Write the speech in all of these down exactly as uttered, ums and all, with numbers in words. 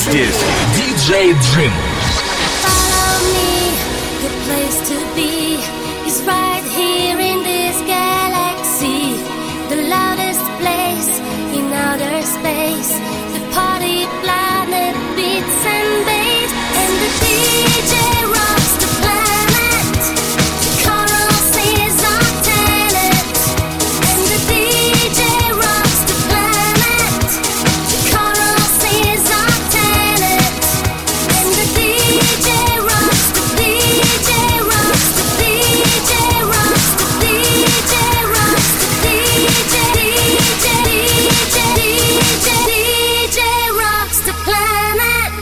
здесь диджей Джим. Follow me, the place to be is right here in this galaxy. The loudest place in outer space. The party planet beats and bass. And the D J rocks the planet. Chorus is our talent. And the D J rocks the planet. Chorus is our talent. And the D J rocks the D J rocks the D J rocks the D J rocks the D J D J D J D J D J rocks the planet.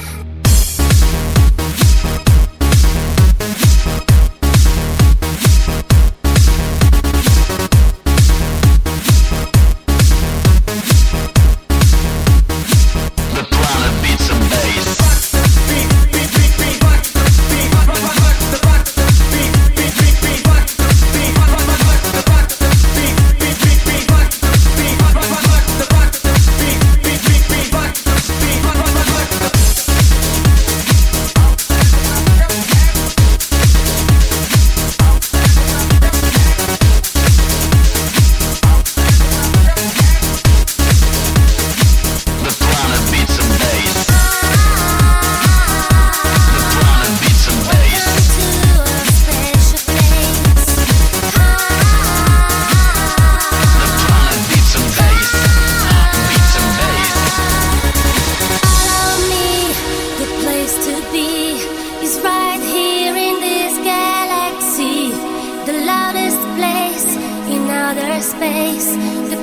The planet beats and bass. The planet beats and bass. The planet beats and bass. To a special place. The planet beats and bass. Beats and bass. Follow me, the place to be is right here in this galaxy. The loudest place in outer space.